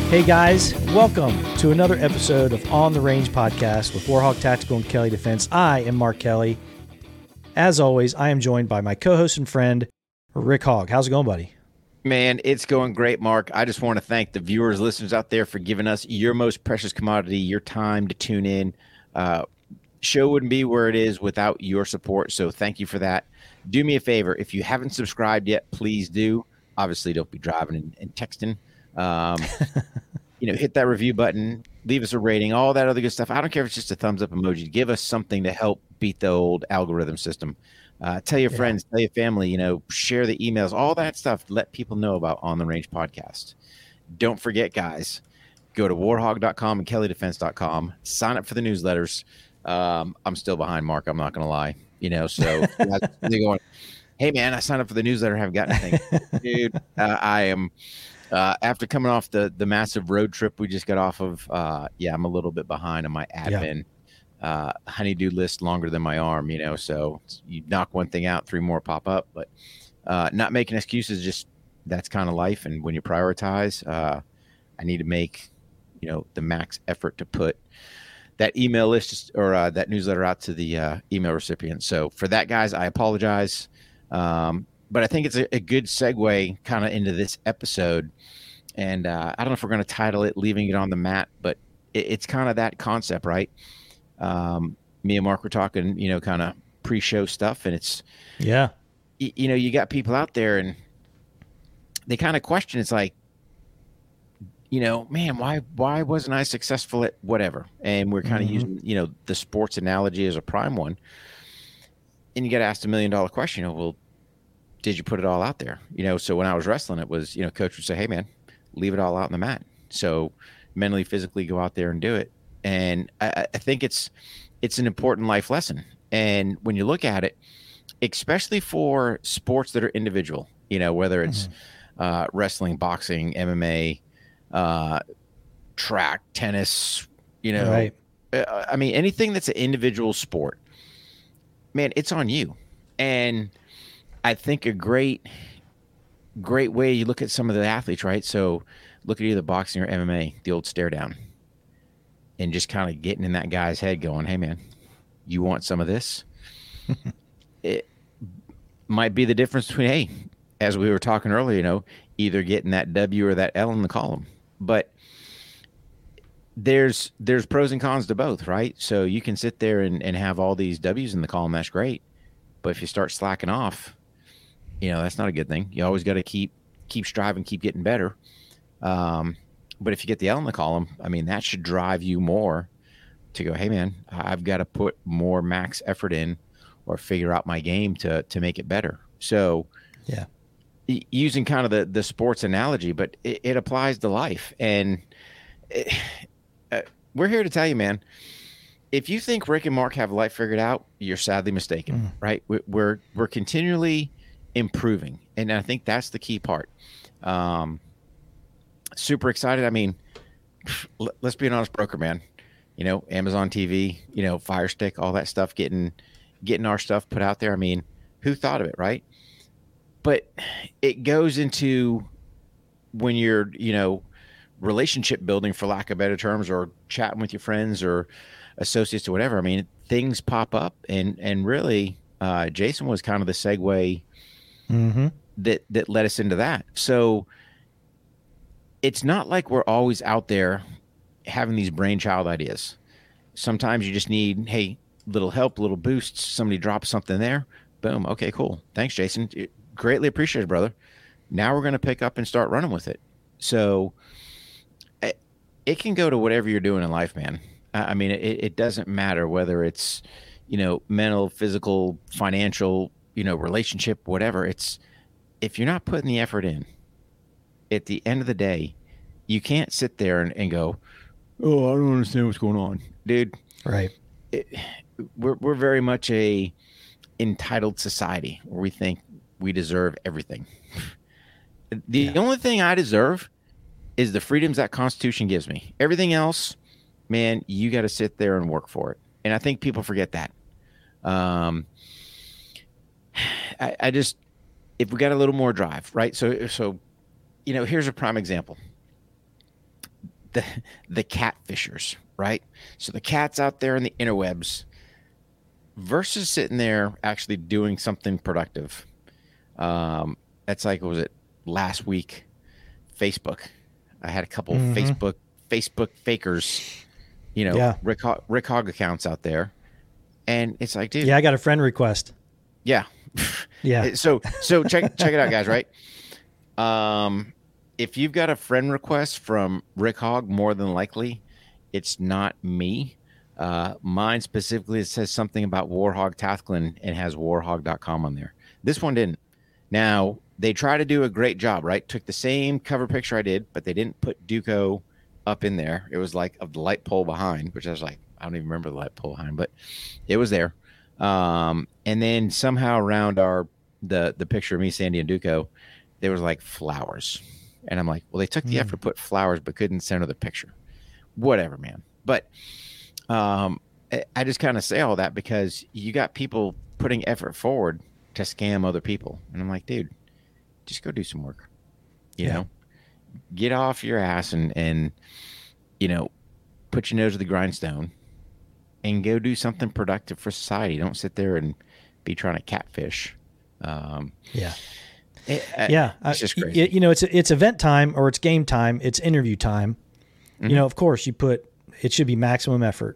Hey guys, welcome to another episode of On the Range podcast with Warhawk Tactical and Kelly Defense. I am Mark Kelly. As always, I am joined by my co-host and friend, Rick Hogg. How's it going, buddy? Man, it's going great, Mark. I just want to thank the viewers, listeners out there for giving us your most precious commodity, your time to tune in. Show wouldn't be where it is without your support, so thank you for that. Do me a favor. If you haven't subscribed yet, please do. Obviously, don't be driving and texting. Hit that review button, leave us a rating, all that other good stuff. I don't care if it's just a thumbs up emoji. Give us something to help beat the old algorithm system. Tell your friends, tell your family, share the emails, all that stuff. Let people know about On the Range podcast. Don't forget, guys, go to warhog.com and kellydefense.com. Sign up for the newsletters. I'm still behind Mark. I'm not going to lie. So they're going, hey, man, I signed up for the newsletter. Haven't got anything. Dude, I am after coming off the massive road trip we just got off of. I'm a little bit behind on my admin. Honeydew list longer than my arm, so you knock one thing out, three more pop up, but not making excuses, just that's kind of life. And when you prioritize, I need to make, the max effort to put that email list or that newsletter out to the email recipient. So for that, guys, I apologize. But I think it's a good segue kind of into this episode. And I don't know if we're going to title it Leaving It on the Mat, but it's kind of that concept, right? Me and Mark were talking, kind of pre-show stuff, and it's, you got people out there and they kind of question, it's like, man, why wasn't I successful at whatever? And we're kind of using, the sports analogy as a prime one. And you got to ask the $1 million question, well, did you put it all out there? So when I was wrestling, it was, coach would say, hey man, leave it all out on the mat. So mentally, physically go out there and do it. And I think it's an important life lesson. And when you look at it, especially for sports that are individual, whether it's wrestling, boxing, MMA, track, tennis, Right. Anything that's an individual sport, man, it's on you. And I think a great way you look at some of the athletes, right? So look at either boxing or MMA, the old stare down. And just kind of getting in that guy's head going, hey, man, you want some of this? It might be the difference between, hey, as we were talking earlier, either getting that W or that L in the column. But there's pros and cons to both, right? So you can sit there and have all these W's in the column. That's great. But if you start slacking off, that's not a good thing. You always got to keep striving, keep getting better. But if you get the L in the column, that should drive you more to go, hey, man, I've got to put more max effort in or figure out my game to make it better. So using kind of the sports analogy, but it applies to life. And we're here to tell you, man, if you think Rick and Mark have life figured out, you're sadly mistaken, right? We're continually improving. And I think that's the key part. Super excited. Let's be an honest broker, man. Amazon TV, Fire Stick, all that stuff, getting our stuff put out there. Who thought of it, right? But it goes into when you're, relationship building, for lack of better terms, or chatting with your friends or associates or whatever. Things pop up, and really, Jason was kind of the segue that led us into that. So it's not like we're always out there having these brainchild ideas. Sometimes you just need, hey, little help, little boosts. Somebody drops something there. Boom. Okay, cool. Thanks, Jason. Greatly appreciated, brother. Now we're going to pick up and start running with it. So it can go to whatever you're doing in life, man. It doesn't matter whether it's, mental, physical, financial, relationship, whatever. It's, if you're not putting the effort in, at the end of the day, you can't sit there and go, oh, I don't understand what's going on, dude. Right. We're very much a entitled society where we think we deserve everything. The only thing I deserve is the freedoms that Constitution gives me. Everything else, man, you got to sit there and work for it. And I think people forget that. I just, if we got a little more drive, right? So, here's a prime example. the catfishers, right? So the cat's out there in the interwebs versus sitting there actually doing something productive. That's like, what was it, last week? Facebook. I had a couple Facebook fakers, Rick Hogg accounts out there, and it's like, dude. Yeah, I got a friend request. Yeah. Yeah. So check it out, guys. Right. If you've got a friend request from Rick Hogg, more than likely, it's not me. Mine specifically, it says something about Warhog Tathklin and has warhog.com on there. This one didn't. Now, they try to do a great job, right? Took the same cover picture I did, but they didn't put Duco up in there. It was like of the light pole behind, which I was like, I don't even remember the light pole behind, but it was there. And then somehow around the picture of me, Sandy, and Duco, there was like flowers. And I'm like, well, they took the effort to put flowers, but couldn't center the picture. Whatever, man. But I just kind of say all that because you got people putting effort forward to scam other people. And I'm like, dude, just go do some work. You know, get off your ass and put your nose to the grindstone and go do something productive for society. Don't sit there and be trying to catfish. It's just crazy. It's event time or it's game time. It's interview time. Mm-hmm. Of course it should be maximum effort.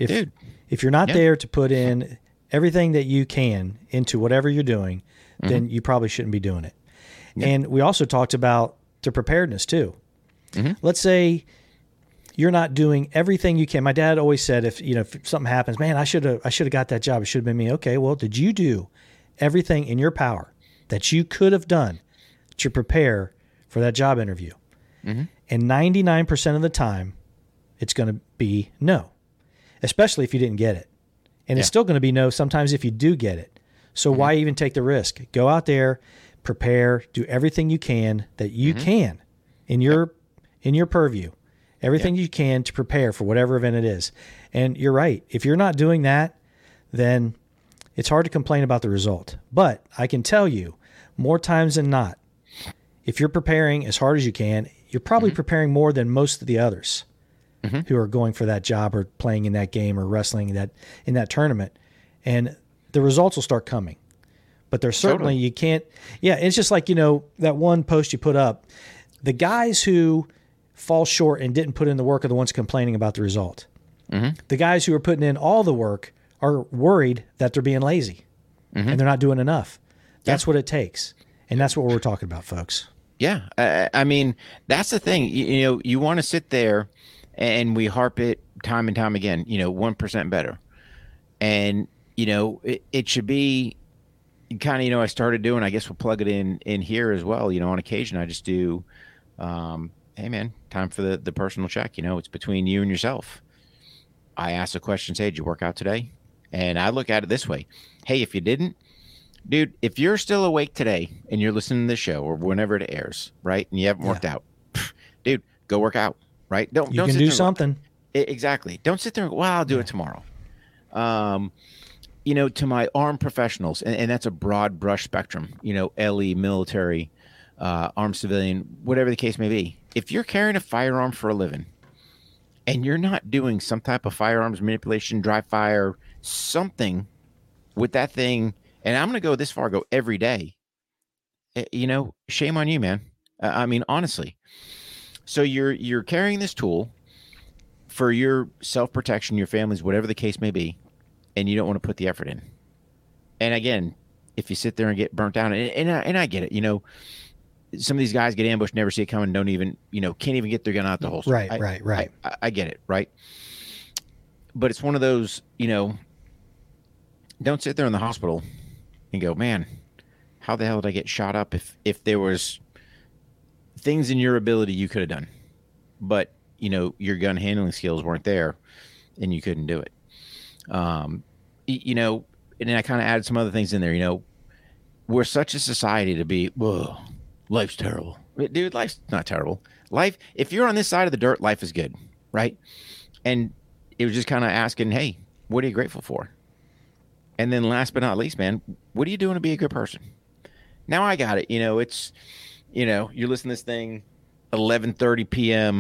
If you're not there to put in everything that you can into whatever you're doing, then you probably shouldn't be doing it. Yeah. And we also talked about the preparedness too. Mm-hmm. Let's say you're not doing everything you can. My dad always said, if something happens, man, I should have got that job. It should have been me. Okay, well, did you do everything in your power that you could have done to prepare for that job interview? Mm-hmm. And 99% of the time, it's going to be no, especially if you didn't get it. And it's still going to be no sometimes if you do get it. So why even take the risk? Go out there, prepare, do everything you can that you can in your purview, everything you can to prepare for whatever event it is. And you're right. If you're not doing that, then it's hard to complain about the result. But I can tell you, more times than not, if you're preparing as hard as you can, you're probably preparing more than most of the others who are going for that job or playing in that game or wrestling in that tournament. And the results will start coming. But there's certainly, you can't, it's just like, that one post you put up, the guys who fall short and didn't put in the work are the ones complaining about the result. Mm-hmm. The guys who are putting in all the work are worried that they're being lazy and they're not doing enough. That's what it takes. And that's what we're talking about, folks. Yeah. I mean, that's the thing. You want to sit there and we harp it time and time again, 1% better. And, it should be kind of, I started doing, I guess we'll plug it in here as well. On occasion, I just do, hey man, time for the personal check. It's between you and yourself. I ask the question, say, did you work out today? And I look at it this way. Hey, if you didn't, dude, if you're still awake today and you're listening to the show or whenever it airs, right, and you haven't worked out, dude, go work out, right? Don't can do something. Exactly. Don't sit there and go, well, I'll do it tomorrow. To my armed professionals, and that's a broad brush spectrum, LE, military, armed civilian, whatever the case may be. If you're carrying a firearm for a living and you're not doing some type of firearms manipulation, dry fire, something with that thing, and I'm going to go this far, go every day, shame on you, man. I mean, honestly. So you're carrying this tool for your self-protection, your family's, whatever the case may be, and you don't want to put the effort in. And again, if you sit there and get burnt down, and I get it, some of these guys get ambushed, never see it coming, don't even, can't even get their gun out the holster. Right. I get it, right? But it's one of those, don't sit there in the hospital and go, man, how the hell did I get shot up if there was things in your ability you could have done, but, your gun handling skills weren't there and you couldn't do it. And then I kind of added some other things in there, we're such a society to be, whoa, life's terrible. Dude, life's not terrible. Life, if you're on this side of the dirt, life is good, right? And it was just kind of asking, hey, what are you grateful for? And then last but not least, man, what are you doing to be a good person? Now I got it. It's, you're listening to this thing 11:30 p.m.,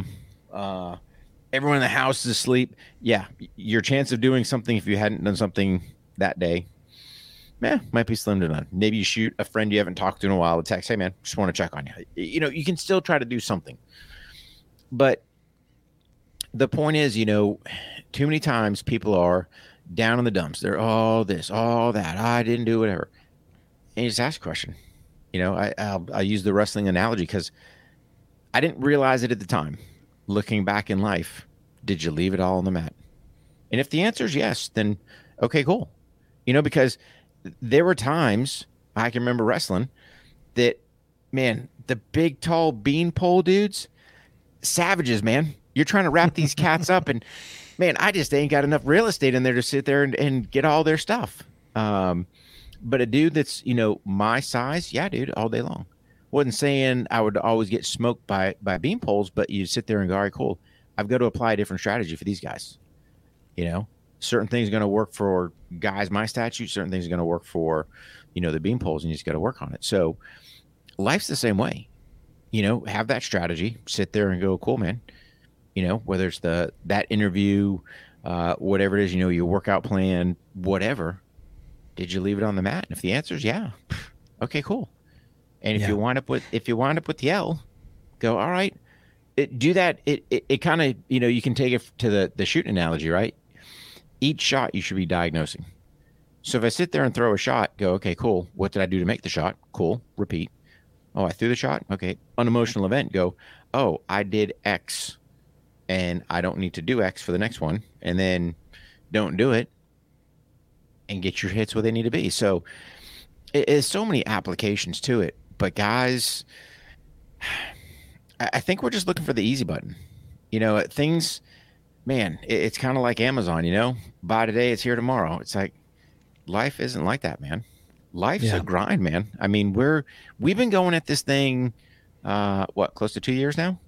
Everyone in the house is asleep. Yeah, your chance of doing something if you hadn't done something that day, might be slim to none. Maybe you shoot a friend you haven't talked to in a while, a text, hey man, just want to check on you. You know, you can still try to do something. But the point is, you know, too many times people are down in the dumps. They're all this, all that. I didn't do whatever. And you just ask a question. You know, I use the wrestling analogy because I didn't realize it at the time. Looking back in life, did you leave it all on the mat? And if the answer is yes, then okay, cool. You know, because there were times I can remember wrestling that, man, the big, tall beanpole dudes, savages, man. You're trying to wrap these cats up, and man, I just ain't got enough real estate in there to sit there and get all their stuff. But a dude that's, you know, my size, yeah, dude, all day long. Wasn't saying I would always get smoked by bean poles, but you sit there and go, all right, cool. I've got to apply a different strategy for these guys. You know, certain things are going to work for guys my statute, certain things are going to work for, you know, the bean poles, and you just got to work on it. So life's the same way. You know, have that strategy, sit there and go, cool, man. You know, whether it's that interview, whatever it is, you know, your workout plan, whatever. Did you leave it on the mat? And if the answer is yeah, okay, cool. And if you wind up with the L, go, all right, do that. It kind of, you know, you can take it to the shooting analogy, right? Each shot you should be diagnosing. So if I sit there and throw a shot, go, okay, cool. What did I do to make the shot? Cool. Repeat. Oh, I threw the shot. Okay. Unemotional event. Go, oh, I did X and I don't need to do X for the next one. And then don't do it and get your hits where they need to be. So there's so many applications to it. But guys, I think we're just looking for the easy button. You know, things, man, it's kind of like Amazon, you know, buy today, it's here tomorrow. It's like, life isn't like that, man. Life's a grind, man. I mean, we've been going at this thing, close to 2 years now?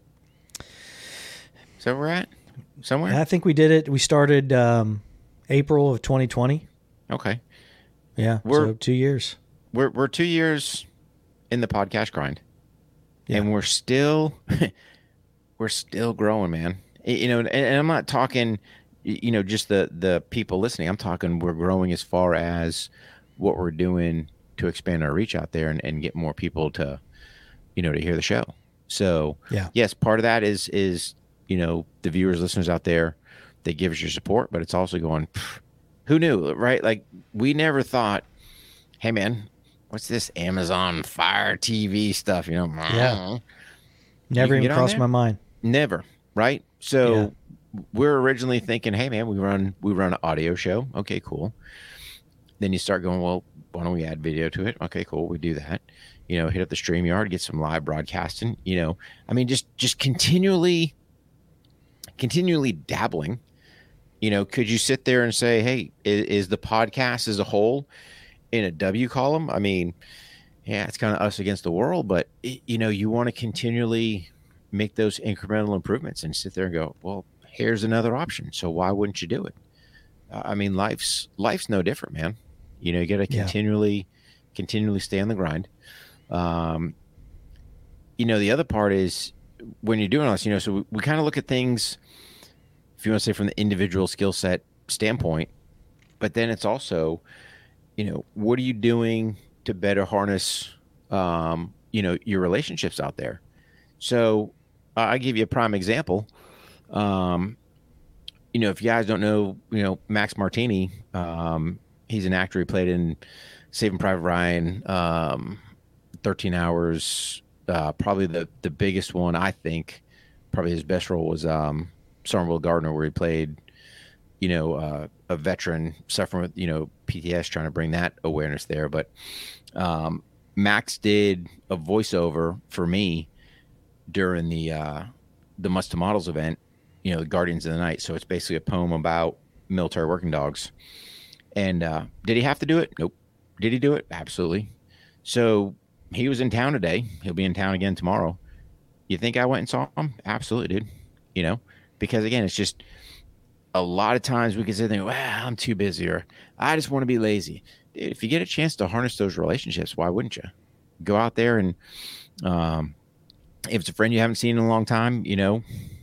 So we're at somewhere? I think we did it. We started April of 2020. Okay. Yeah. So 2 years. We're 2 years in the podcast grind, and we're still growing, man. You know, and I'm not talking, you know, just the people listening. I'm talking we're growing as far as what we're doing to expand our reach out there and get more people to, you know, to hear the show. So yes, part of that is, you know, the viewers, listeners out there, they give us your support, but it's also going, who knew, right? Like we never thought, hey man, what's this Amazon Fire TV stuff? You know, never even crossed my mind. Never, right? So we're originally thinking, hey man, we run an audio show. Okay, cool. Then you start going, well, why don't we add video to it? Okay, cool. We do that. You know, hit up the StreamYard, get some live broadcasting. You know, I mean, just continually dabbling. You know, could you sit there and say, hey, is the podcast as a whole in a W column? I mean, yeah, it's kind of us against the world, but you know, you want to continually make those incremental improvements and sit there and go, well, here's another option. So why wouldn't you do it? I mean, life's no different, man. You know, you got to continually stay on the grind. You know, the other part is when you're doing all this, you know, so we kind of look at things, if you want to say from the individual skill set standpoint, but then it's also, you know, what are you doing to better harness, you know, your relationships out there? So I give you a prime example. You know, if you guys don't know, you know, Max Martini, he's an actor. He played in Saving Private Ryan, 13 Hours. Probably the biggest one, I think, probably his best role was Somerville Gardner, where he played, you know, a veteran suffering with, you know, PTS, trying to bring that awareness there. But Max did a voiceover for me during the Must to Models event, you know, the Guardians of the Night. So it's basically a poem about military working dogs. And did he have to do it? Nope. Did he do it? Absolutely. So he was in town today. He'll be in town again tomorrow. You think I went and saw him? Absolutely, dude. You know, because again, it's just a lot of times we can say, well, I'm too busy, or I just want to be lazy. Dude, if you get a chance to harness those relationships, why wouldn't you go out there and if it's a friend you haven't seen in a long time, you know,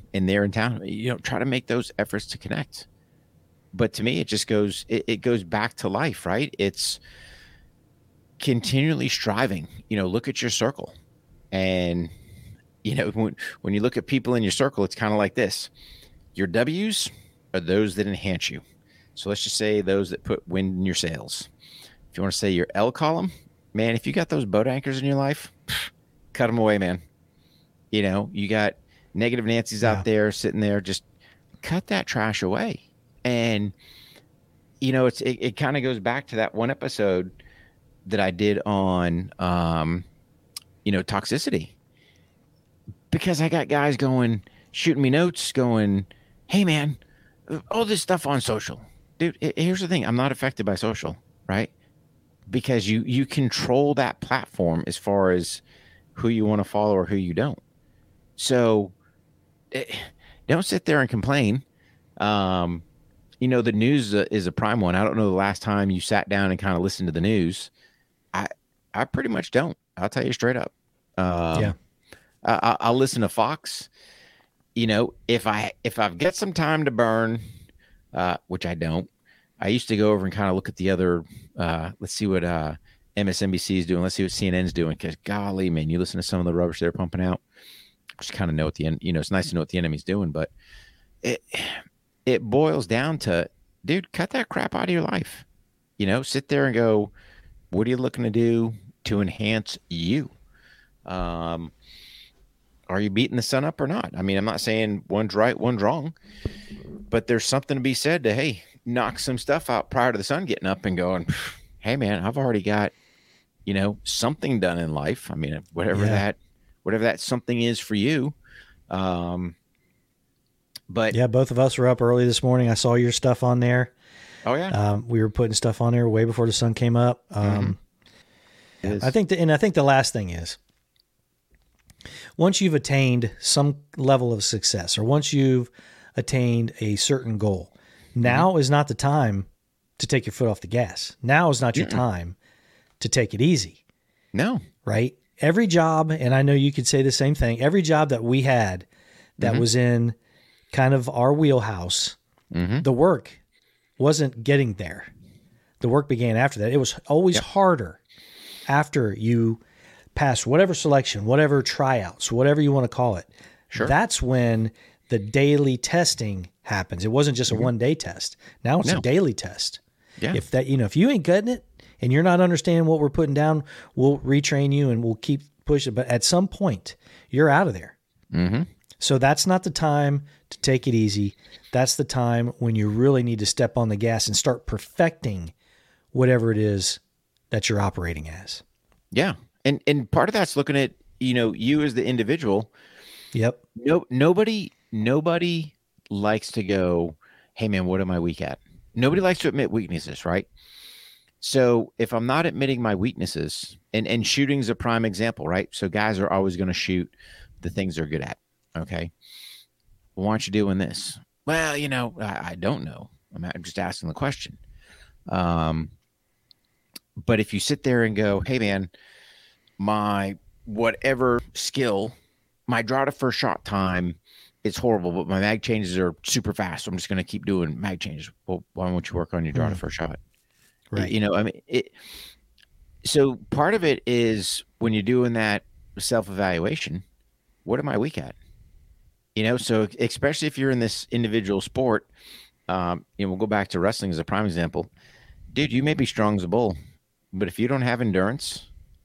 and they're in town, try to make those efforts to connect. But to me, it just goes, it goes back to life, right? It's continually striving, look at your circle. And, when you look at people in your circle, it's kind of like this. Your W's are those that enhance you. So let's just say those that put wind in your sails. If you want to say your L column, man, if you got those boat anchors in your life, cut them away, man. You got negative Nancy's out there sitting there, just cut that trash away. And, it kind of goes back to that one episode that I did on, toxicity, because I got guys shooting me notes going, hey man, all this stuff on social, dude, here's the thing. I'm not affected by social, right? Because you control that platform as far as who you want to follow or who you don't. So don't sit there and complain. The news is a prime one. I don't know the last time you sat down and kind of listened to the news. I pretty much don't. I'll tell you straight up. I'll listen to Fox. If I've got some time to burn, which I don't, I used to go over and kind of look at the other, let's see what MSNBC is doing. Let's see what CNN's doing. Because golly, man, you listen to some of the rubbish they're pumping out. Just kind of know what it's nice to know what the enemy's doing, but it boils down to, dude, cut that crap out of your life. Sit there and go, what are you looking to do to enhance you? Are you beating the sun up or not? I mean, I'm not saying one's right, one's wrong, but there's something to be said to, hey, knock some stuff out prior to the sun getting up and going, hey man, I've already got, something done in life. I mean, whatever that something is for you. But yeah, both of us were up early this morning. I saw your stuff on there. Oh yeah. We were putting stuff on there way before the sun came up. I think the last thing is, once you've attained some level of success, or once you've attained a certain goal, now is not the time to take your foot off the gas. Now is not your time to take it easy. No. Right? Every job, and I know you could say the same thing, every job that we had that was in kind of our wheelhouse, the work wasn't getting there. The work began after that. It was always harder after you pass whatever selection, whatever tryouts, whatever you want to call it. Sure. That's when the daily testing happens. It wasn't just a one-day test. Now it's a daily test. Yeah. If you ain't cutting it and you're not understanding what we're putting down, we'll retrain you and we'll keep pushing. But at some point, you're out of there. So that's not the time to take it easy. That's the time when you really need to step on the gas and start perfecting whatever it is that you're operating as. Yeah. And part of that's looking at, you as the individual. Yep. Nobody likes to go, hey man, what am I weak at? Nobody likes to admit weaknesses, right? So if I'm not admitting my weaknesses, and shooting's a prime example, right? So guys are always going to shoot the things they're good at. Okay. Well, why aren't you doing this? Well, I don't know. I'm just asking the question. But if you sit there and go, hey man, my whatever skill, my draw to first shot time is horrible, but my mag changes are super fast. So I'm just going to keep doing mag changes. Well, why won't you work on your draw to first shot? Right. So part of it is when you're doing that self-evaluation, what am I weak at? So especially if you're in this individual sport, we'll go back to wrestling as a prime example. Dude, you may be strong as a bull, but if you don't have endurance,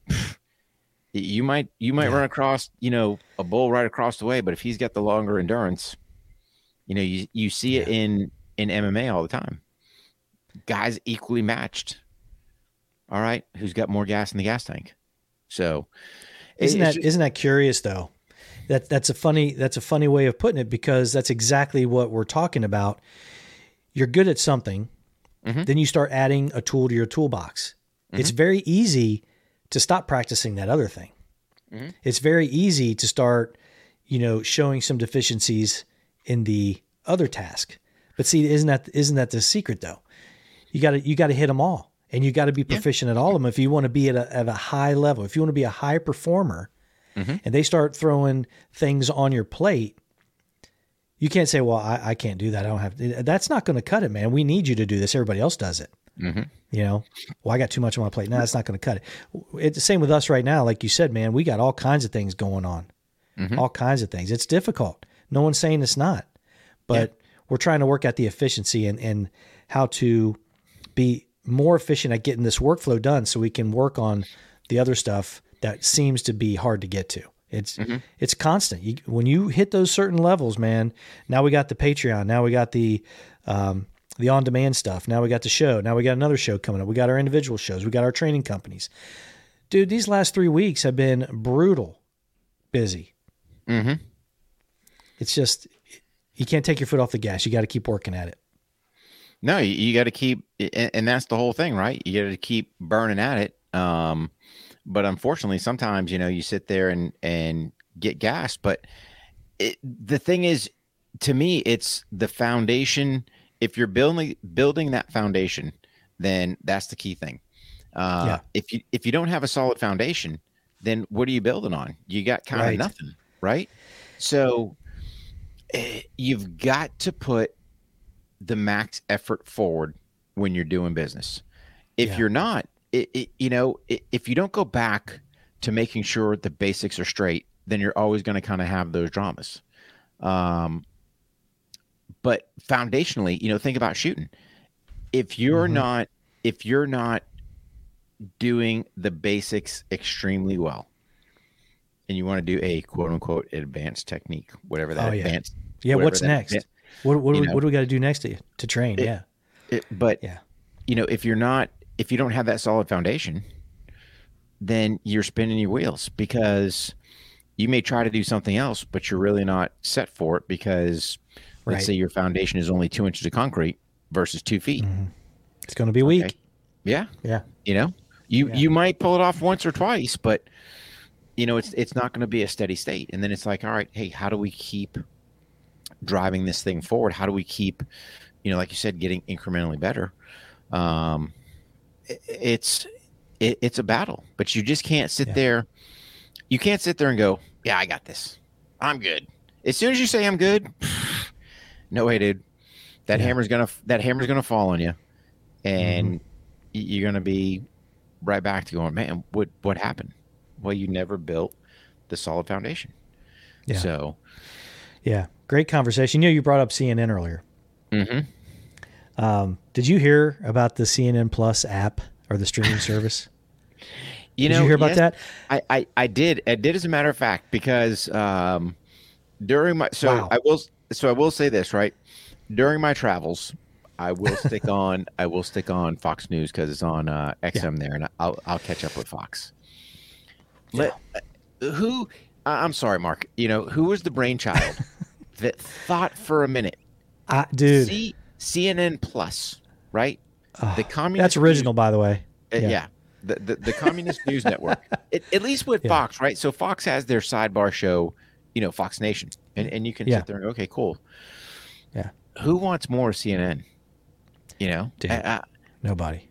you might run across, a bull right across the way, but if he's got the longer endurance, you see it in MMA all the time. Guys equally matched. All right, who's got more gas in the gas tank? So isn't that curious though? That's a funny way of putting it, because that's exactly what we're talking about. You're good at something, then you start adding a tool to your toolbox. It's very easy to stop practicing that other thing. It's very easy to start, showing some deficiencies in the other task. But see, isn't that the secret though? You got to hit them all, and you got to be proficient at all of them if you want to be at a high level. If you want to be a high performer, and they start throwing things on your plate, You can't say, well, I can't do that. I don't have to. That's not going to cut it, man. We need you to do this. Everybody else does it. You know, well, I got too much on my plate. No, that's not going to cut it. It's the same with us right now. Like you said, man, we got all kinds of things going on, all kinds of things. It's difficult. No one's saying it's not, but we're trying to work at the efficiency and how to be more efficient at getting this workflow done so we can work on the other stuff that seems to be hard to get to. It's constant. When you hit those certain levels, man, now we got the Patreon. Now we got the on-demand stuff. Now we got the show. Now we got another show coming up. We got our individual shows. We got our training companies. Dude, these last 3 weeks have been brutal busy. It's just, you can't take your foot off the gas. You got to keep working at it. No, you got to keep, and that's the whole thing, right? You got to keep burning at it. But unfortunately, sometimes, you know, you sit there and get gas. But the thing is, to me, it's the foundation. If you're building that foundation, then that's the key thing. If you don't have a solid foundation, then what are you building on? You got kind of nothing, right? So you've got to put the max effort forward when you're doing business. If you're not, if you don't go back to making sure the basics are straight, then you're always going to kind of have those dramas. But foundationally, you know, think about shooting. If you're not doing the basics extremely well, and you want to do a quote unquote advanced technique, whatever that advanced. Yeah. What's next? What do we got to do next to train? But you know, if you don't have that solid foundation, then you're spinning your wheels, because you may try to do something else, but you're really not set for it, because let's say your foundation is only 2 inches of concrete versus 2 feet. It's going to be weak. Yeah. Yeah. You know, you might pull it off once or twice, but you know, it's not going to be a steady state. And then it's like, all right, hey, how do we keep driving this thing forward? How do we keep, you know, like you said, getting incrementally better? It's a battle, but you just can't sit there. You can't sit there and go, yeah, I got this. I'm good. As soon as you say I'm good, no way, dude. That hammer's gonna fall on you, and you're gonna be right back to going, man, what happened? Well, you never built the solid foundation. Yeah. So, great conversation. You know, you brought up CNN earlier. Did you hear about the CNN Plus app or the streaming service? Did you hear about that? I did. I did, as a matter of fact, because during my I will say this, right? During my travels, I will stick on Fox News because it's on XM there, and I'll catch up with Fox. I'm sorry, Mark. You know, who was the brainchild that thought for a minute, dude? CNN Plus, right? The communist. That's original, by the way. The Communist News Network. At least with Fox, right? So Fox has their sidebar show, you know, Fox Nation, and you can sit there and go, okay, cool. Yeah. Who wants more CNN? You know, dude, nobody.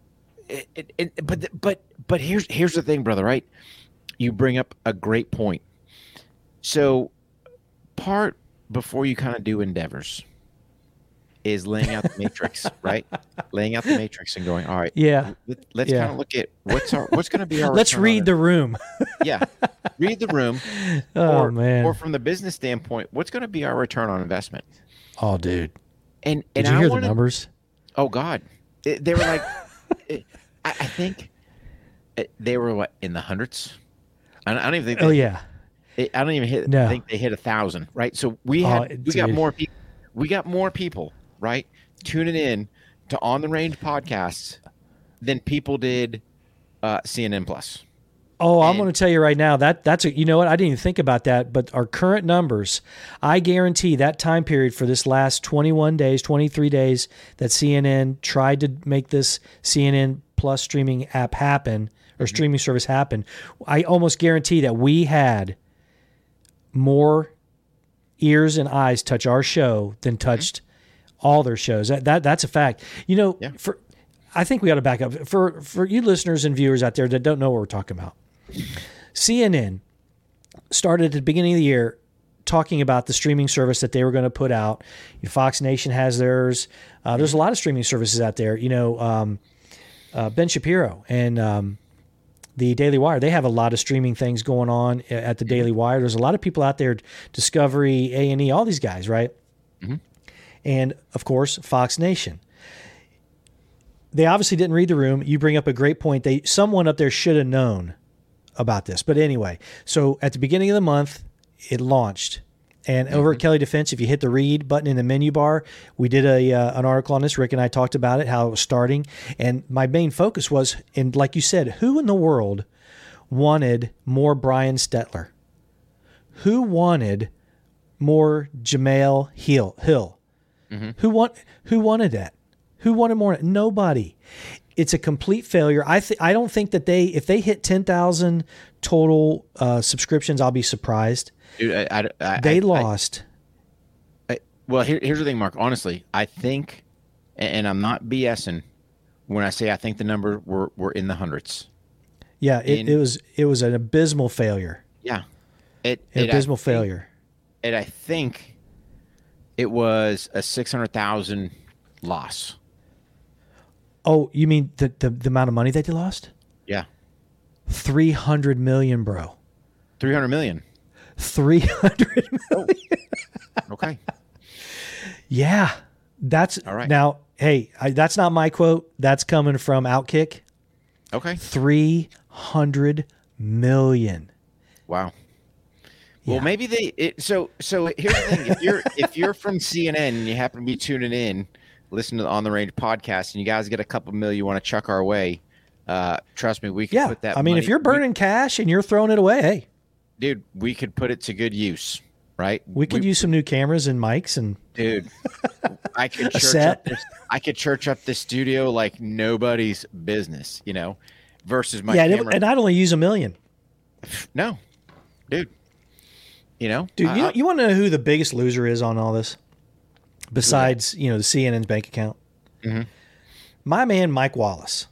But here's the thing, brother. Right? You bring up a great point. So, part before you kind of do endeavors is laying out the matrix, right? Laying out the matrix and going, all right, let's kind of look at what's going to be our. Let's read the room. Read the room. Man. Or from the business standpoint, what's going to be our return on investment? Oh, dude. And did you hear the numbers? Oh God, they were like, I think they were in the hundreds. I don't even think. I don't even hit. I think they hit 1,000. Right. So we got more people. We got more people, right, tuning in to On the Range podcasts than people did CNN Plus. Oh, I'm going to tell you right now that's you know what? I didn't even think about that, but our current numbers, I guarantee that time period for this last 21 days, 23 days that CNN tried to make this CNN Plus streaming app happen or streaming service happen, I almost guarantee that we had more ears and eyes touch our show than touched all their shows. That's a fact. You know, I think we ought to back up for you listeners and viewers out there that don't know what we're talking about. CNN started at the beginning of the year talking about the streaming service that they were going to put out. Fox Nation has theirs. There's a lot of streaming services out there. Ben Shapiro and the Daily Wire, they have a lot of streaming things going on at the Daily Wire. There's a lot of people out there, Discovery, A&E, all these guys, right? Mm-hmm. And, of course, Fox Nation. They obviously didn't read the room. You bring up a great point. Someone up there should have known about this. But anyway, so at the beginning of the month, it launched. And over at Kelly Defense, if you hit the read button in the menu bar, we did an article on this. Rick and I talked about it, how it was starting. And my main focus was, like you said, who in the world wanted more Brian Stetler? Who wanted more Jemele Hill? Mm-hmm. Who wanted that? Who wanted more? Nobody. It's a complete failure. I don't think that if they hit 10,000 total subscriptions, I'll be surprised. Dude, they lost. Well, here's the thing, Mark. Honestly, I think, and I'm not BSing when I say I think the number were in the hundreds. Yeah, it was an abysmal failure. Yeah, abysmal failure. And I think it was a 600,000 loss. Oh, you mean the amount of money that they lost? Yeah, 300 million, bro. 300 million. 300 million. Oh. Okay. Yeah, that's all right. Now, hey, that's not my quote. That's coming from Outkick. Okay. 300 million. Wow. Well, maybe so here's the thing. If you're from CNN and you happen to be tuning in, listen to the On the Range podcast, and you guys get a couple million you want to chuck our way, trust me, we can put that. I mean, if you're burning cash and you're throwing it away, hey. Dude, we could put it to good use, right? We could use some new cameras and mics and. Dude, I could church up this studio like nobody's business, versus my camera. And I'd only use $1 million. No, dude. Dude, you want to know who the biggest loser is on all this? Besides, the CNN's bank account. Mm-hmm. My man, Mike Wallace.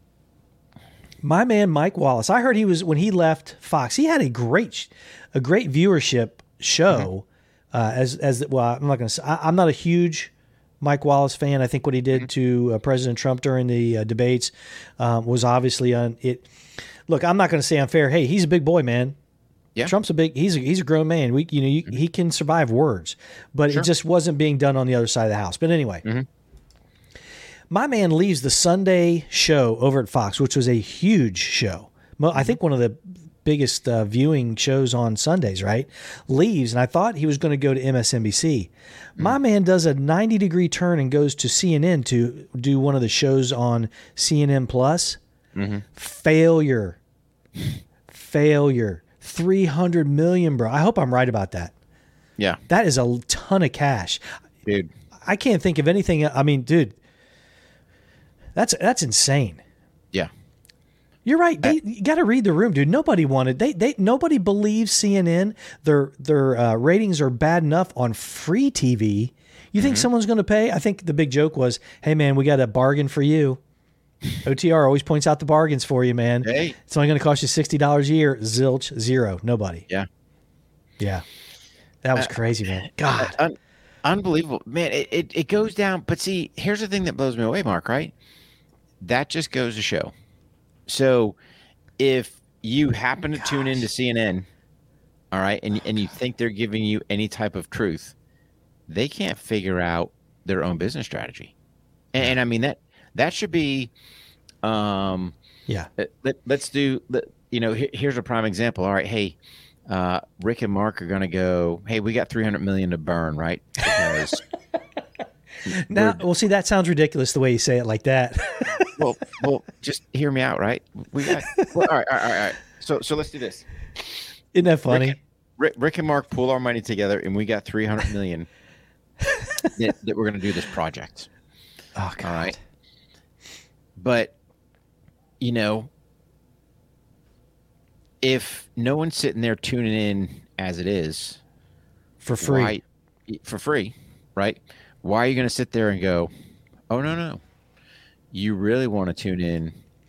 I heard when he left Fox, he had a great viewership show. Mm-hmm. I'm not going to say, I'm not a huge Mike Wallace fan. I think what he did to President Trump during the debates was obviously it. Look, I'm not going to say unfair. Hey, he's a big boy, man. Yeah. Trump's he's a grown man. He can survive words, but it just wasn't being done on the other side of the house. But anyway. Mm-hmm. My man leaves the Sunday show over at Fox, which was a huge show. I think one of the biggest viewing shows on Sundays, right? Leaves, and I thought he was going to go to MSNBC. My man does a 90-degree turn and goes to CNN to do one of the shows on CNN Plus. Mm-hmm. Failure. 300 million, bro. I hope I'm right about that. Yeah. That is a ton of cash. Dude. I can't think of anything. I mean, dude. That's insane. Yeah, you're right. You got to read the room, dude. Nobody wanted. Nobody believes CNN. Their ratings are bad enough on free TV. You think someone's going to pay? I think the big joke was, "Hey, man, we got a bargain for you." OTR always points out the bargains for you, man. Hey. It's only going to cost you $60 a year. Zilch, zero, nobody. Yeah. That was crazy, man. God, unbelievable, man. It goes down. But see, here's the thing that blows me away, Mark. Right. That just goes to show. So if you happen to tune into CNN, all right, and you think they're giving you any type of truth, they can't figure out their own business strategy. And I mean, that should be, let's do, here's a prime example. All right. Hey, Rick and Mark are going to go, hey, we got 300 million to burn, right? Because see, that sounds ridiculous the way you say it like that. well, just hear me out, right? We got all right. So let's do this. Isn't that funny? Rick and Mark pool our money together, and we got 300 million that we're going to do this project. Oh, God. All right. But if no one's sitting there tuning in as it is for free, right? Why are you going to sit there and go, oh, no. You really want to tune in,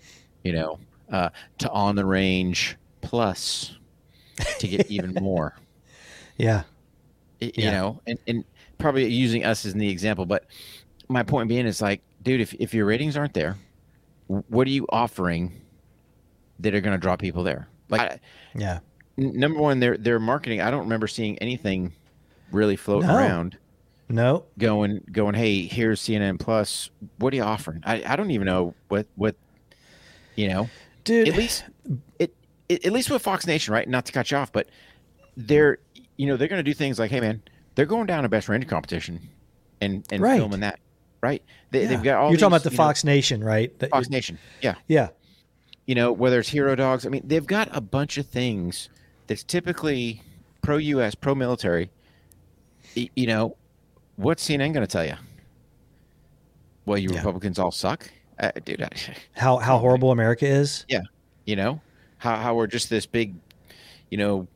to On the Range Plus to get even more. Yeah. You know, and probably using us as the example, but my point being is like, dude, if your ratings aren't there, what are you offering that are going to draw people there? Like, number one, their marketing. I don't remember seeing anything really floating around. No. Going. Hey, here's CNN Plus. What are you offering? I don't even know what you know. Dude, at least with Fox Nation, right? Not to cut you off, but they're going to do things like, hey man, they're going down a best ranger competition and filming that, right? They've got all. You're talking about the Fox Nation, right? Fox Nation, yeah. You know, whether it's Hero Dogs, I mean, they've got a bunch of things that's typically pro-U.S., pro-military. You know, what's CNN going to tell you? Well, you Republicans all suck, dude. How horrible America is. Yeah, you know how we're just this big, you know,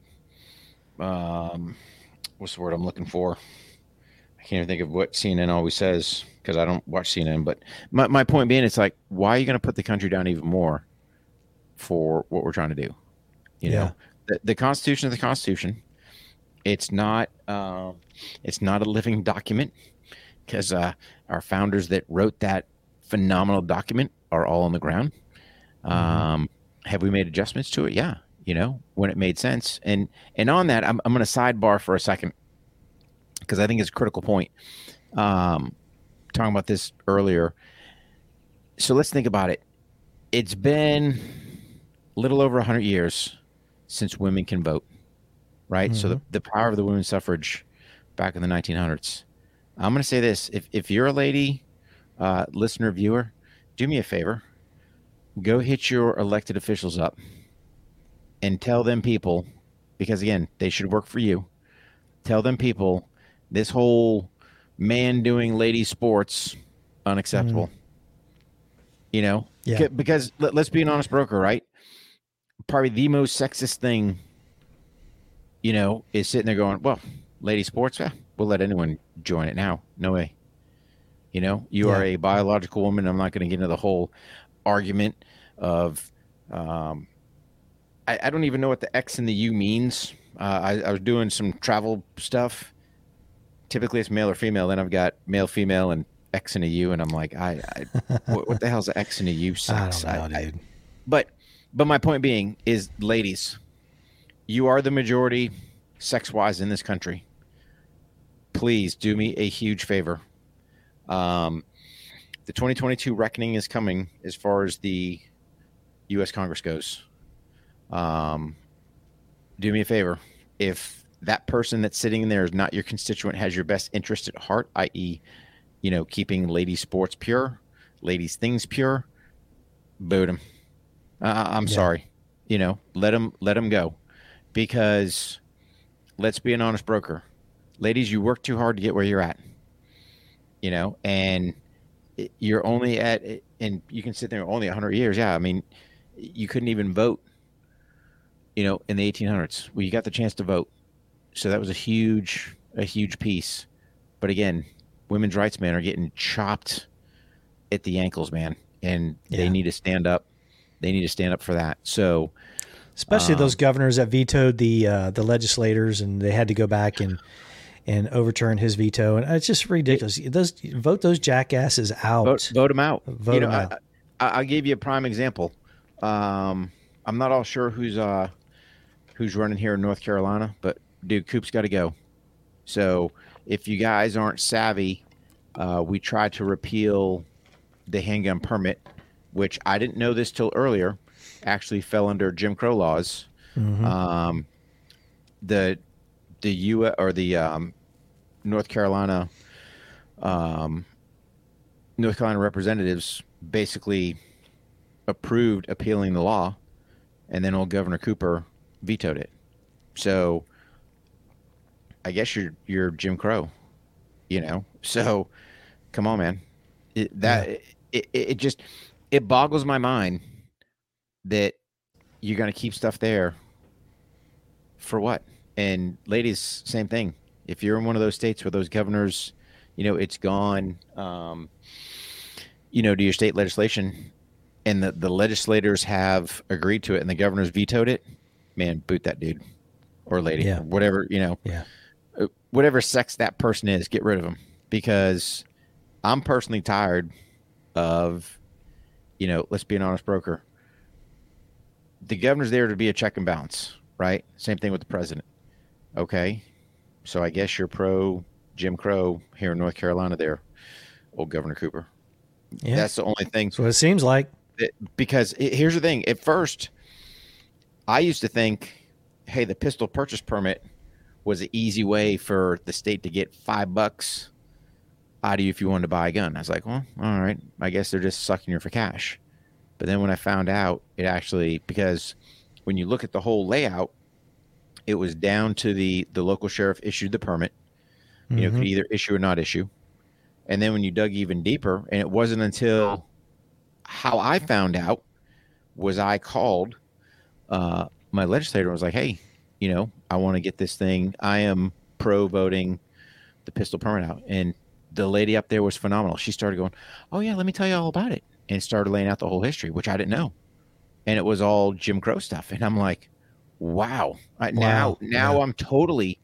what's the word I'm looking for? I can't even think of what CNN always says because I don't watch CNN. But my point being, it's like, why are you going to put the country down even more for what we're trying to do? You know, the Constitution is the Constitution. It's not a living document because our founders that wrote that phenomenal document are all on the ground. Have we made adjustments to it? Yeah. You know, when it made sense. And on that, I'm going to sidebar for a second because I think it's a critical point. Talking about this earlier. So let's think about it. It's been a little over 100 years since women can vote, right? So the power of the women's suffrage back in the 1900s. I'm going to say this. If you're a lady, listener, viewer, do me a favor. Go hit your elected officials up and tell them people, because again, they should work for you. Tell them people this whole man doing lady sports unacceptable. You know, because let's be an honest broker, right? Probably the most sexist thing, you know, is sitting there going, well, lady sports, we'll let anyone join it now. No way. You know, you are a biological woman. I'm not going to get into the whole argument of, I don't even know what the X and the U means. I was doing some travel stuff. Typically it's male or female. Then I've got male, female, and X and a U. And I'm like, what the hell's the X and a U? Sucks. I don't know, dude. But my point being is, ladies, you are the majority sex-wise in this country. Please do me a huge favor. The 2022 reckoning is coming as far as the U.S. Congress goes. Do me a favor. If that person that's sitting in there is not your constituent, has your best interest at heart, i.e., you know, keeping ladies sports pure, ladies things pure, boot them. I'm sorry. You know, let them go, because let's be an honest broker. Ladies, you work too hard to get where you're at, you know, and you're only at, and you can sit there only 100 years. Yeah. I mean, you couldn't even vote, you know, in the 1800s. Well, you got the chance to vote. So that was a huge piece. But again, women's rights men are getting chopped at the ankles, man. And they need to stand up. They need to stand up for that. So, especially those governors that vetoed the legislators, and they had to go back and overturn his veto. And it's just ridiculous. Vote those jackasses out. Vote them out. Vote them out. I'll give you a prime example. I'm not all sure who's running here in North Carolina, but dude, Coop's got to go. So if you guys aren't savvy, we tried to repeal the handgun permit, which I didn't know this till earlier, actually fell under Jim Crow laws. The North Carolina representatives basically approved appealing the law, and then old Governor Cooper vetoed it. So I guess you're Jim Crow, you know. So come on, man. It just boggles my mind that you're going to keep stuff there for what? And ladies, same thing. If you're in one of those states where those governors, you know, it's gone, you know, to your state legislation, and the legislators have agreed to it and the governors vetoed it, man, boot that dude or lady, or whatever, you know. whatever sex that person is, get rid of them, because I'm personally tired of, let's be an honest broker. The governor's there to be a check and balance, right? Same thing with the president. Okay. So I guess you're pro Jim Crow here in North Carolina there, old Governor Cooper. Yeah. That's the only thing. That's what it seems like. Because here's the thing. At first, I used to think, hey, the pistol purchase permit was an easy way for the state to get $5 out of you if you wanted to buy a gun. I was like, well, all right. I guess they're just sucking you for cash. But then when I found out, it actually, because when you look at the whole layout, it was down to the local sheriff issued the permit. Could either issue or not issue. And then when you dug even deeper, and it wasn't until how I found out was I called my legislator and was like, hey, I want to get this thing. I am pro voting the pistol permit out. And the lady up there was phenomenal. She started going, oh, yeah, let me tell you all about it. And started laying out the whole history, which I didn't know. And it was all Jim Crow stuff. And I'm like, wow. Now I'm totally,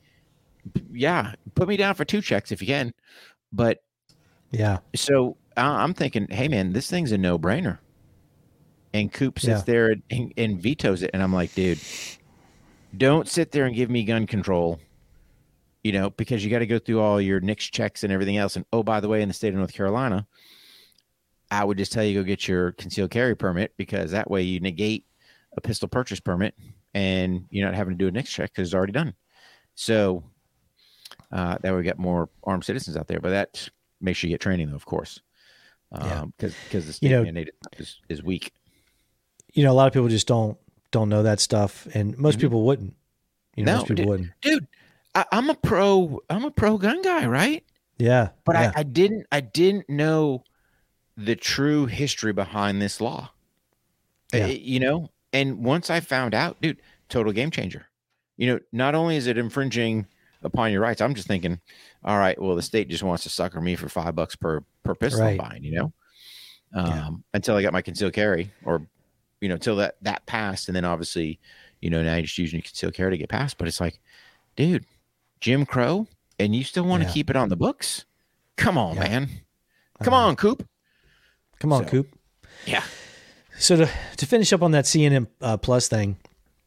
put me down for 2 checks if you can. But yeah. So I'm thinking, hey, man, this thing's a no-brainer. And Coop sits there and vetoes it. And I'm like, dude, don't sit there and give me gun control, because you got to go through all your NICS checks and everything else. And, oh, by the way, in the state of North Carolina, I would just tell you go get your concealed carry permit, because that way you negate a pistol purchase permit and you're not having to do a NICS check because it's already done. So that way we get more armed citizens out there. But that makes sure you get training, though, of course, because the state mandate is weak. A lot of people just don't know that stuff, and most people wouldn't. Most people wouldn't. Dude, I'm a pro gun guy, right? Yeah, but I didn't know the true history behind this law. And once I found out, dude, total game changer. Not only is it infringing upon your rights, I'm just thinking, all right, well, the state just wants to sucker me for $5 per pistol I'm buying, until I got my concealed carry, or till that passed. And then obviously, now you're just using your concealed carry to get past. But it's like, dude, Jim Crow, and you still want to keep it on the books? Come on, man. Come on, Coop. Come on, Coop. Yeah. So to finish up on that CNN Plus thing,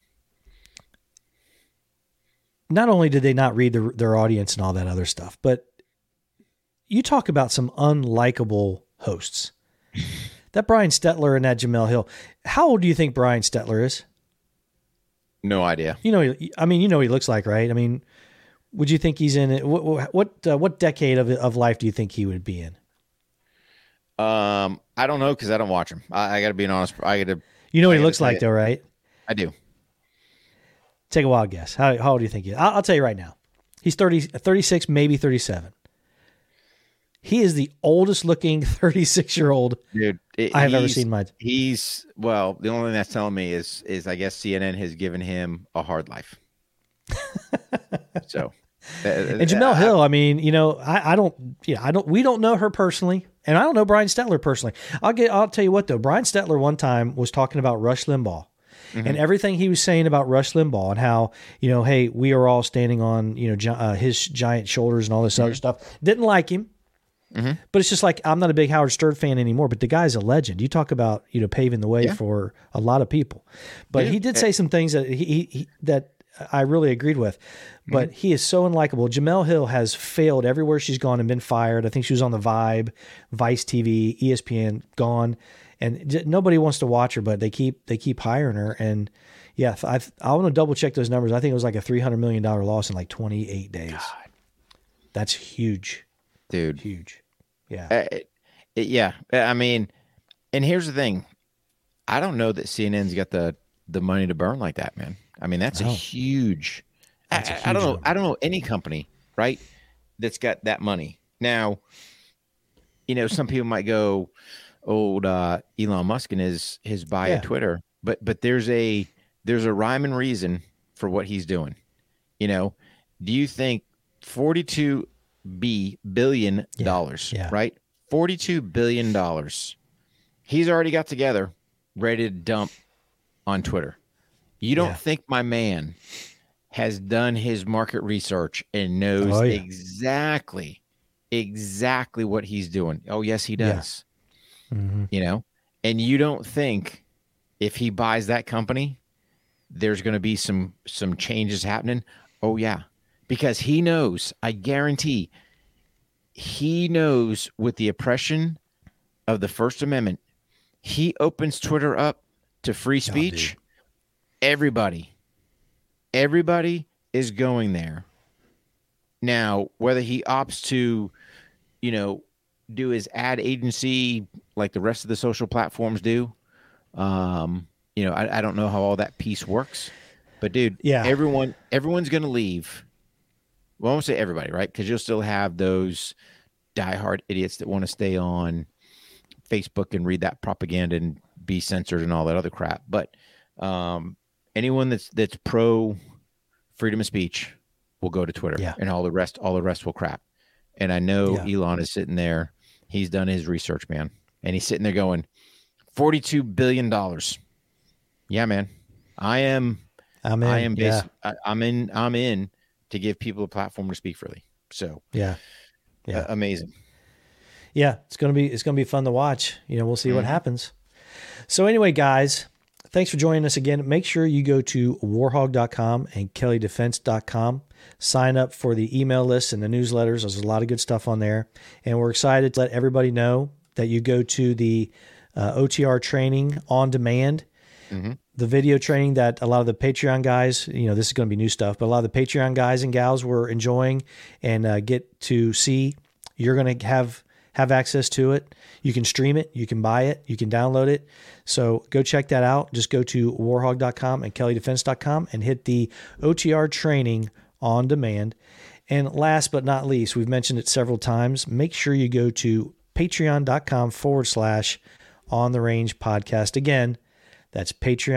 not only did they not read their audience and all that other stuff, but you talk about some unlikable hosts. That Brian Stetler and that Jemele Hill. How old do you think Brian Stetler is? No idea. He looks like, right? I mean, would you think he's in it? What decade of life do you think he would be in? I don't know, because I don't watch him. I got to be honest. What he looks like, though, right? I do. Take a wild guess. How old do you think he is? I'll tell you right now. He's 36, maybe 37. He is the oldest looking 36-year-old dude I have ever seen. The only thing that's telling me is I guess CNN has given him a hard life. So, and Jemele Hill, we don't know her personally, and I don't know Brian Stetler personally. I'll tell you what though, Brian Stetler one time was talking about Rush Limbaugh. And everything he was saying about Rush Limbaugh and how, hey, we are all standing on, his giant shoulders and all this other stuff. Didn't like him. But it's just like, I'm not a big Howard Stern fan anymore, but the guy's a legend. You talk about, paving the way for a lot of people. But he did say some things that he that I really agreed with. But he is so unlikable. Jemele Hill has failed everywhere she's gone and been fired. I think she was on the Vibe, Vice TV, ESPN, gone. And nobody wants to watch her, but they keep hiring her. And yeah, I want to double check those numbers. I think it was like a $300 million loss in like 28 days. God. That's huge, dude. Huge. Yeah. Yeah. I mean, and here's the thing. I don't know that CNN's got the money to burn like that, man. I mean, that's a huge. I don't know any company, right, that's got that money. Now, some people might go, old Elon Musk and his buy of Twitter, but there's a rhyme and reason for what he's doing. Do you think $42 billion, right? $42 billion. He's already got together, ready to dump on Twitter. You don't think my man has done his market research and knows exactly what he's doing. Oh, yes, he does. Yeah. And you don't think if he buys that company, there's going to be some changes happening. Oh, yeah, because he knows, I guarantee he knows with the oppression of the First Amendment, he opens Twitter up to free speech. Everybody is going there. Now, whether he opts to, do his ad agency like the rest of the social platforms do, I don't know how all that piece works. But, dude, everyone's going to leave. Well, I won't say everybody, right? Because you'll still have those diehard idiots that want to stay on Facebook and read that propaganda and be censored and all that other crap. But anyone that's pro freedom of speech will go to Twitter, and all the rest will crap. And I know Elon is sitting there. He's done his research, man, and he's sitting there going, $42 billion. Yeah, man, I'm in to give people a platform to speak freely. So amazing. Yeah, it's gonna be fun to watch. We'll see what happens. So anyway, guys, thanks for joining us again. Make sure you go to warhog.com and kellydefense.com. Sign up for the email list and the newsletters. There's a lot of good stuff on there. And we're excited to let everybody know that you go to the OTR training on demand. The video training that a lot of the Patreon guys, this is going to be new stuff, but a lot of the Patreon guys and gals were enjoying and get to see. You're going to have access to it. You can stream it. You can buy it. You can download it. So go check that out. Just go to warhog.com and kellydefense.com and hit the OTR training on demand. And last but not least, we've mentioned it several times. Make sure you go to patreon.com/On the Range podcast. Again, that's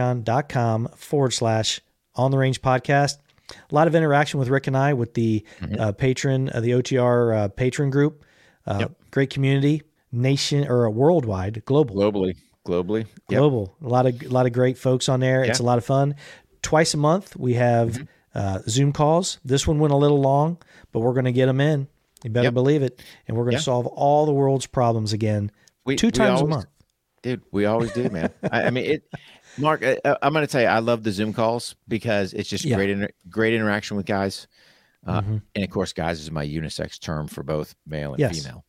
patreon.com/On the Range podcast. A lot of interaction with Rick and I with the patron of the OTR patron group. Great community, nation or worldwide, globally. Yep. Global. A lot of great folks on there. It's a lot of fun. Twice a month we have Zoom calls. This one went a little long, but we're going to get them in. You better believe it. And we're going to solve all the world's problems again. Two times a month. Dude, we always do, man. I mean, Mark, I'm going to tell you, I love the Zoom calls because it's just great interaction with guys. And of course, guys is my unisex term for both male and female.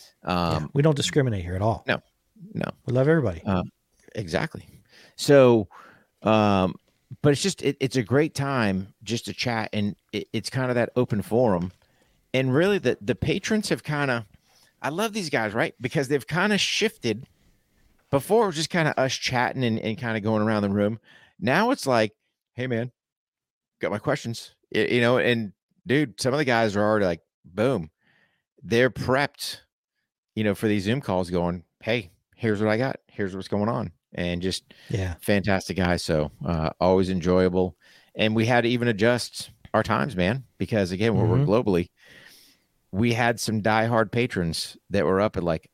We don't discriminate here at all. No. We love everybody. Exactly. So, but it's just, it's a great time just to chat, and it's kind of that open forum. And really the patrons have I love these guys, right? Because they've kind of shifted. Before it was just kind of us chatting and kind of going around the room. Now it's like, hey man, got my questions, and dude, some of the guys are already like, boom, they're prepped, for these Zoom calls going, hey, here's what I got. Here's what's going on. And just fantastic guys. So always enjoyable. And we had to even adjust our times, man, because again, we're globally, we had some diehard patrons that were up at like,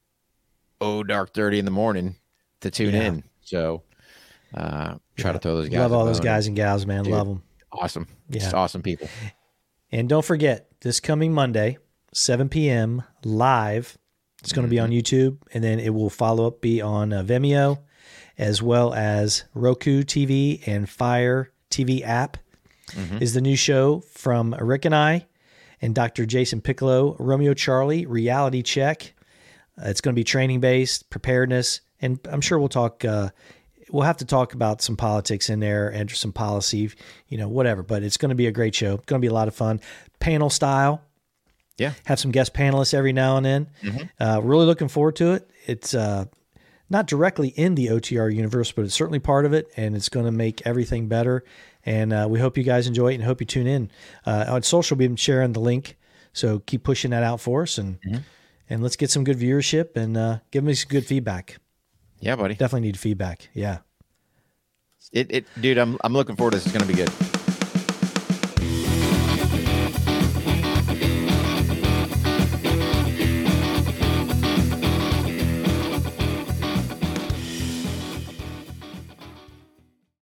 dark 30 in the morning to tune in. So try to throw those guys. Love all those guys and gals, man. Dude, love them. Awesome. Just awesome people. And don't forget, this coming Monday, 7 p.m. live, it's going to be on YouTube, and then it will follow up, be on Vimeo, as well as Roku TV and Fire TV app is the new show from Rick and I and Dr. Jason Piccolo, Romeo Charlie, Reality Check. It's going to be training-based, preparedness, and I'm sure we'll talk we'll have to talk about some politics in there and some policy, whatever. But it's going to be a great show. It's going to be a lot of fun. Panel style. Yeah. Have some guest panelists every now and then. Really looking forward to it. It's not directly in the OTR universe, but it's certainly part of it, and it's going to make everything better. And we hope you guys enjoy it and hope you tune in. On social, we've been sharing the link, so keep pushing that out for us, and let's get some good viewership and give me some good feedback. Yeah, buddy. Definitely need feedback. Yeah. Dude, I'm looking forward to this. It's going to be good.